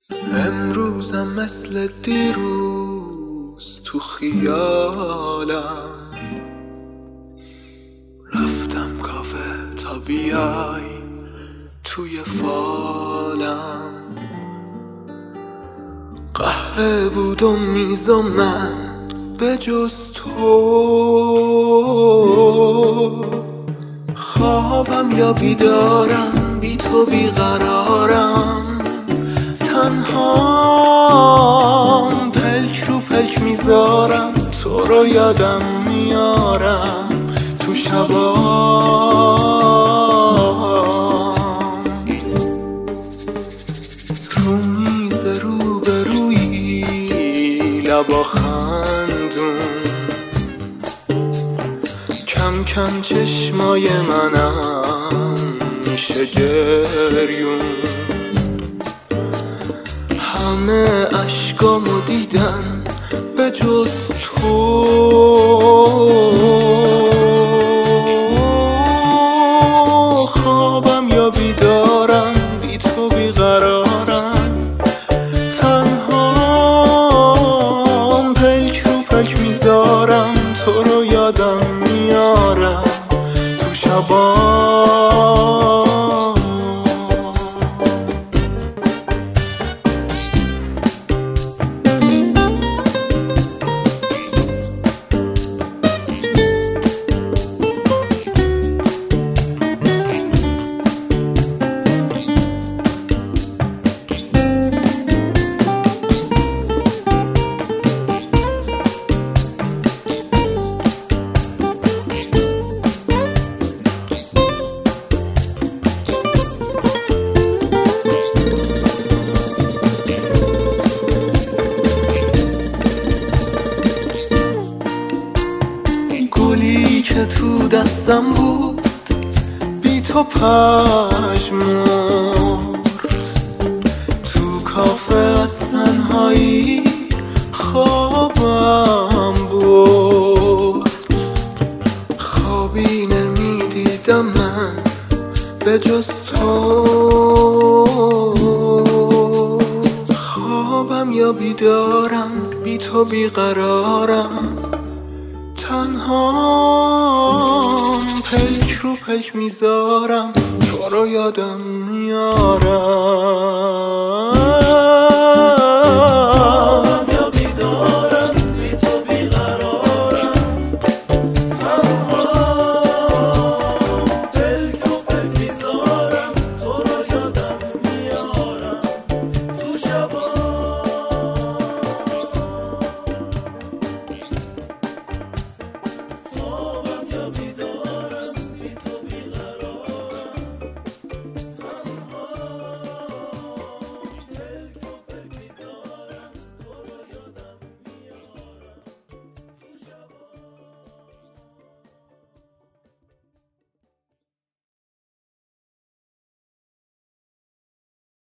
امروزم مثل دیروز تو خیالم رفتم کافه تا بیای توی فالم. قهوه بود و میز و من به جز تو، خوابم یا بیدارم بی تو بیقرارم، تنهام پلک رو پلک میذارم، تو رو یادم میارم تو شبام. رو میز روبرویی لبا خندون، کم کم چشمای منم میشه گریون، همه عشقامو دیدن به جز تو، خوابم یا بیدارم بی تو بیقرارم، تنهام پلک رو پلک میذارم، تو رو یادم میارم تو شبام. گلی که تو دستم بود بی تو پژمرد، تو کافه از تنهایی خوابم برد، خوابی نمیدیدم من به جز تو، خوابم یا بیدارم بی تو بیقرارم، تنهام پلک رو پلک میذارم، تو رو یادم میارم